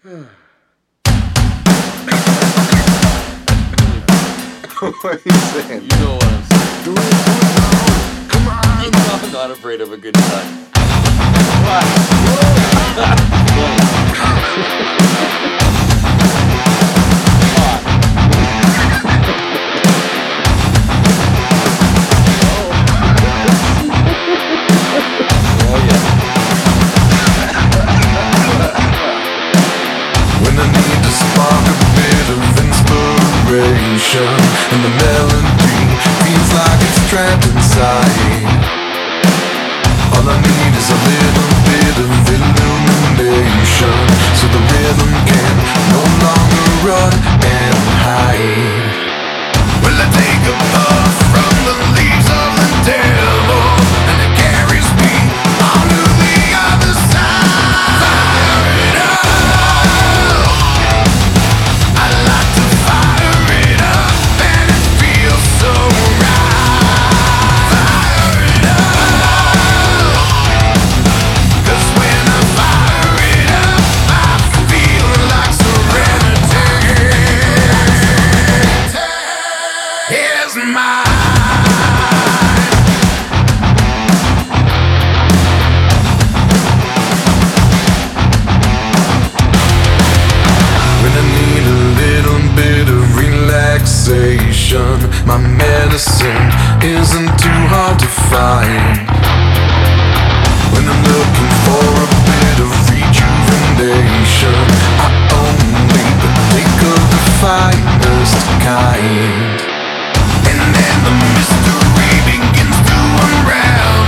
What are you saying? You know what I'm saying. Do it. Come on. You know I'm not afraid of a good time. Oh yeah. When I need to spark a bit of inspiration, and the melody feels like it's trapped inside. All I need is a little bit of illumination, so the rhythm can no longer run and hide. Well, I take a puff from the leaves of the devil, and it carries me on to the other side. Fire it up. I like to fire it up, and it feels so right. Fire it up. 'Cause when I fire it up, I feel like serenity is mine. When I need a little bit of relaxation, my medicine isn't too hard to find. When I'm looking for a bit of rejuvenation, I only partake of the finest kind. And then the mystery begins to unravel.